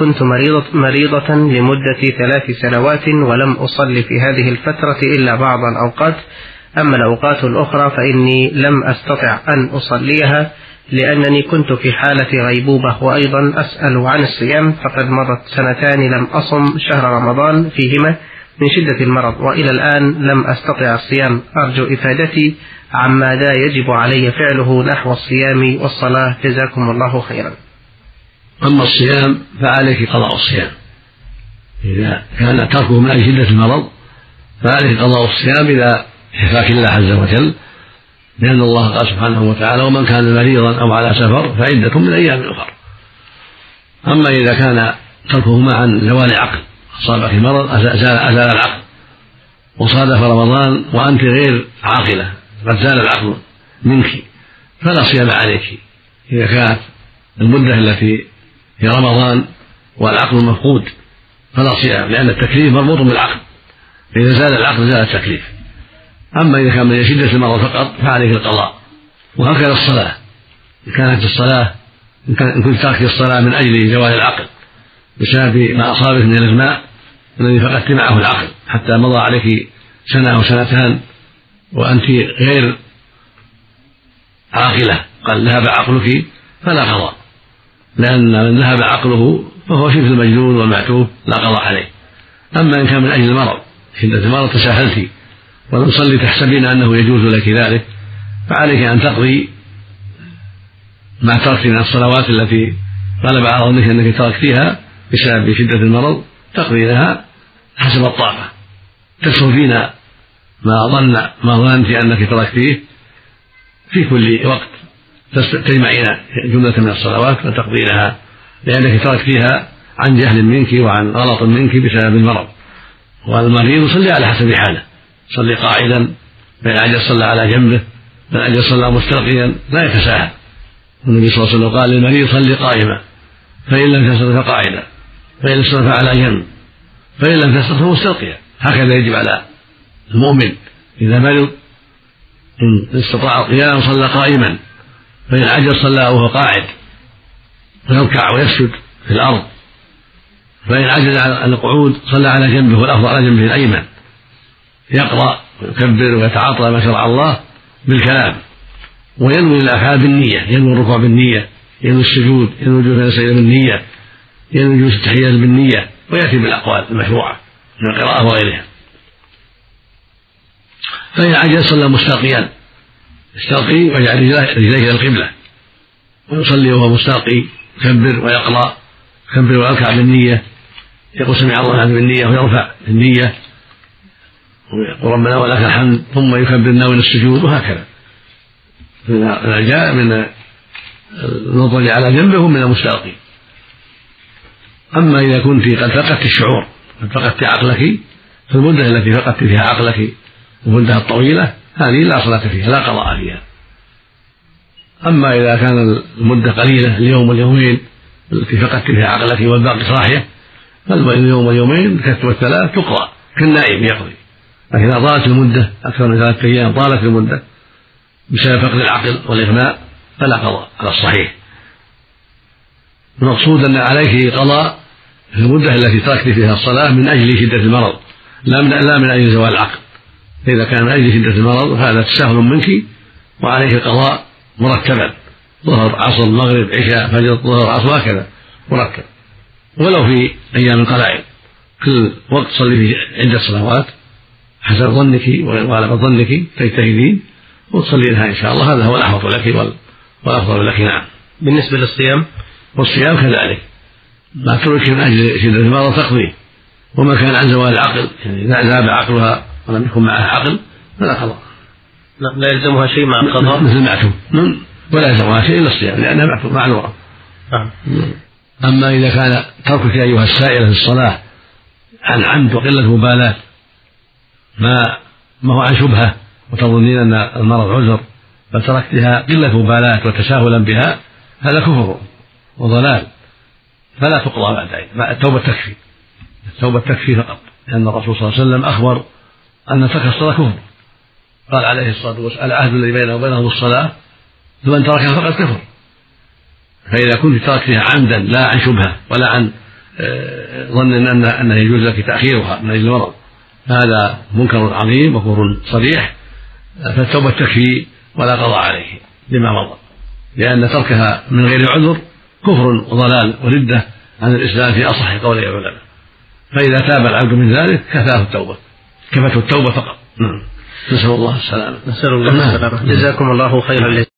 كنت مريضة لمدة 3 سنوات ولم أصلي في هذه الفترة إلا بعض الأوقات، أما الأوقات الأخرى فإني لم أستطع أن أصليها لأنني كنت في حالة غيبوبة. وأيضا أسأل عن الصيام، فقد مضت 2 سنين لم أصم شهر رمضان فيهما من شدة المرض، وإلى الآن لم أستطع الصيام. أرجو إفادتي عما يجب علي فعله نحو الصيام والصلاة، جزاكم الله خيرا. أما الصيام فعليك قضاء الصيام، إذا كان تركه من أجل شدة المرض فعليك قضاء الصيام إلى شفاك الله عز وجل، لأن الله قال سبحانه وتعالى: ومن كان مريضا أو على سفر فعدة من أيام أخرى. أما إذا كان تركهما عن زوال عقل، أصابك مرض أزال العقل وصادف رمضان وأنت غير عاقلة قد زال العقل منك، فلا صيام عليك. إذا كانت المدة التي في رمضان والعقل مفقود فلا صيام، لأن التكليف مربوط بالعقل، إذا زال العقل زال التكليف. أما إذا كان من شدة المرض فقط فعليك القضاء. وهكذا الصلاة، إن كانت الصلاة إن كنت تركت الصلاة من أجل زوال العقل بسبب ما أصابك من الإغماء الذي فقدت معه العقل حتى مضى عليك 1 أو 2 سنين وأنت غير عاقلة قد ذهب عقلك، فلا قضاء، لأن من ذهب عقله فهو شبه المجنون والمعتوه، لا قضاء عليه. أما إن كان من أجل المرض، شدة المرض تساهلت ولم تصلي تحسبين أنه يجوز لك ذلك، فعليك أن تقضي ما تركت من الصلوات التي غلب على ظنك أنك تركتها بسبب شدة المرض، تقضي لها حسب الطاقة، تسهفين ما ظننت أنك تركتيه في كل وقت، تجمعين جملة من الصلوات وتقضي لها، لأنك تركتيها عن جهل منك وعن غلط منك بسبب المرض. والمريض يصلي على حسب حاله، صلي قاعدا، فإن عجز صلى على جنبه، فإن عجز صلى مستلقيا، لا يتساهل. النبي صلى الله عليه وسلم قال للمريض: صلي قائما، فإن لم تستطع فقاعدا، فإن استطاع على جنب، فإن لم تستطع فمستلقيا. هكذا يجب على المؤمن إذا مرض، إن استطاع القيام صلى قائما، فإن عجز صلى وهو قاعد ويركع ويسجد في الأرض، فإن عجز عن القعود صلى على جنبه، والأفضل على جنبه الأيمن، يقرأ ويكبر ويتعاطى ما شرع الله بالكلام، وينوي الأفعال بالنية، ينوي الركوع بالنية، ينوي السجود، ينوي الجلوس بين السجدين بالنية، ينوي جلوس التحيات بالنية، ويأتي بالأقوال المشروعة من القراءة وغيرها. فإن عجز صلى مستلقيا، يستلقي ويجعل رجليه إلى القبلة ويصلي وهو مستلقي، يكبر ويقرأ، يكبر ويركع بالنية، يقول سمع الله لمن بالنية ويرفع بالنية ويقول ربنا ولك الحمد، ثم يكبر ناوي السجود، وهكذا من جاء من النظر على جنبه من المستلقي. أما إذا كنت قد فقدت الشعور، قد فقدت عقلك في المدة التي فقدت فيها عقلك المدة الطويلة، هذه لا صلاة فيها، لا قضاء فيها. أما إذا كان المدة قليلة، اليوم واليومين التي فقدت فيها عقلك والباقي صاحية، فاليوم واليومين كالثلاث والثلاث تقرأ كالنائم يقضي. لكن إذا طالت المدة أكثر من 3 أيام، طالت المدة بسبب فقد العقل والإغماء، فلا قضاء على الصحيح. المقصود أن عليك قضاء في المدة التي تركت فيها الصلاة من أجل شدة المرض، لا من أجل زوال العقل. فإذا كان من أجل شدة المرض فهذا تساهل منك، وعليك القضاء مرتبا، ظهر عصر مغرب عشاء فجر ظهر عصر، هكذا مرتب، ولو في أيام قلائل، كل وقت صلي فيه عدة صلوات حسب ظنك وغلبة ظنك، تجتهدين وتصلي لها إن شاء الله، هذا هو الأحوط لك والأفضل لك. نعم. بالنسبة للصيام، والصيام كذلك، ما ترك من أجل شدة المرض تقضيه، وما كان عن زوال العقل، يعني ذهب عقلها ولم يكن معها عقل فلا قضاء. لا يلزمها شيء مع القضاء، مثل معتوم، ولا يلزمها شيء إلا الصيام لأنها معذورة. أما إذا كان تركك أيها السائلة في الصلاة عن عمد وقلة مبالاة، ما هو عن شبهة وتظنين أن المرض عذر فتركتها قلة مبالاة وتساهلا بها، هذا كفر وضلال، فلا تقضى بعد عين. التوبة تكفي فقط، لأن الرسول صلى الله عليه وسلم أخبر أن ترك الصلاة كفر، قال عليه الصلاة والسلام: العهد الذي بينه وبينهم الصلاة، فمن تركها فقد كفر. فإذا كنت تركتها عمدا لا عن شبهة ولا عن ظن أنه يجوز لك تأخيرها من أجل المرض، فهذا منكر عظيم وكفر صريح، فالتوبة تكفي ولا قضاء عليه لما مضى، لأن تركها من غير عذر كفر وضلال وردة عن الإسلام في أصح قول العلماء، فإذا تاب العبد من ذلك كفته التوبة فقط. نسأل الله السلامة. جزاكم الله خيرا.